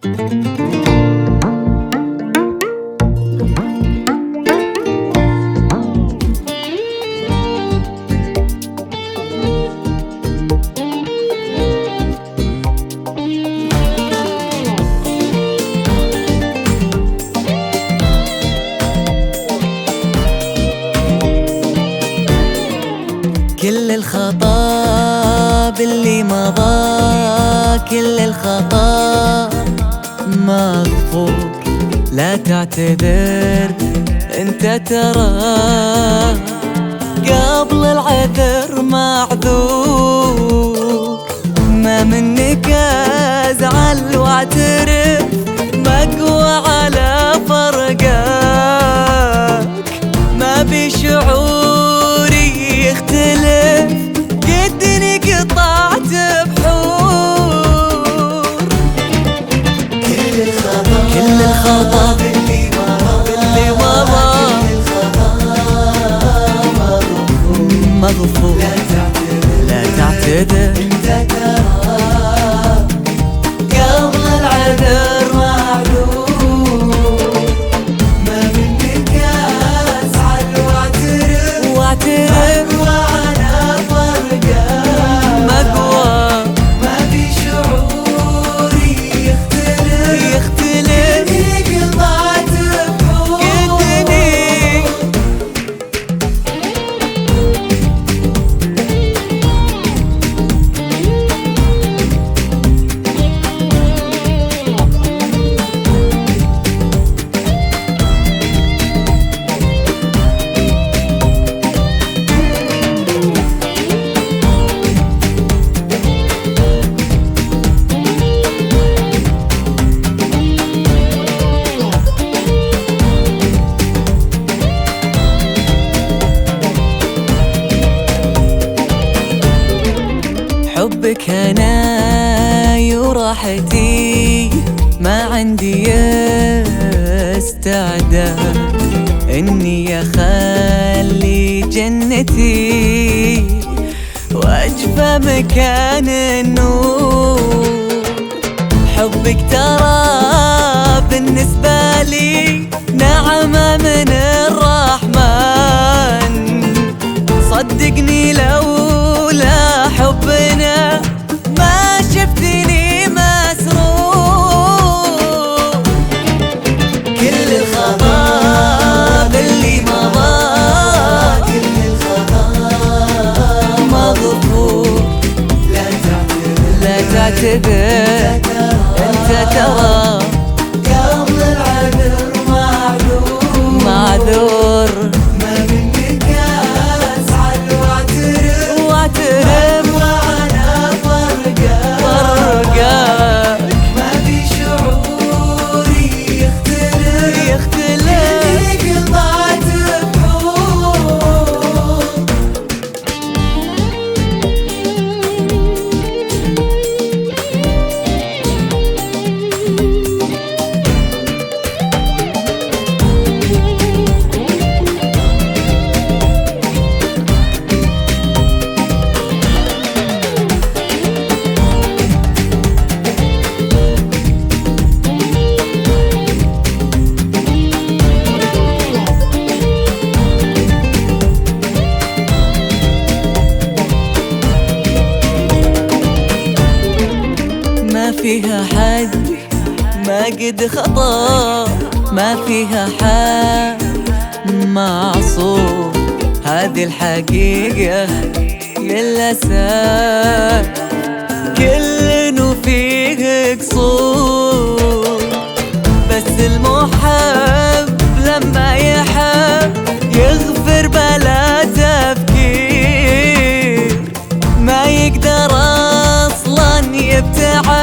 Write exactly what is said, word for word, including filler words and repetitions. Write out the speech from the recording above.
كل الخطاب اللي مضى، كل الخطا مغفور. لا تعتذر انت ترى قبل العذر معذور. ما منك ازعل واعترف، مقوى على فرقك. ما بشعوري يختلف، قدني قطعت بحور. كل الخطا كل الخطا اللي مضى اللي مضى مغفور. لا تعتذر لا تعتذر انت ترى قبل العذر معذور. ما منك ازعل واعترف، واعترف مقوى على فرقك. مقوى ما بشعوري يختلف، يختلف قدني قطعت بحور. قدني. حبك هناي وراحتي، ما عندي استعداد اني اخلي جنتي واجفى مكان النور. حبك ترى بالنسبة لي نعمة من الرحمن. صدقني لولا حبنا ما شفتني مسرور. كل الخطا اللي مضى، كل الخطا مغفور. لا تعتذر لا تعتذر انت ترى قبل العذر معذور. معذور. ما منك ازعل واعترف، واعترف مقوى على فرقك. فرقك ما بشعوري يختلف، يختلف قدني قطعت بحور. ما فيها حد ما قد خطا، ما فيها حد معصوم. هذه الحقيقة للأسف كل فيه قصور. بس المحب لما يحب يغفر بلا تفكير. ما يقدر أصلا يبتعد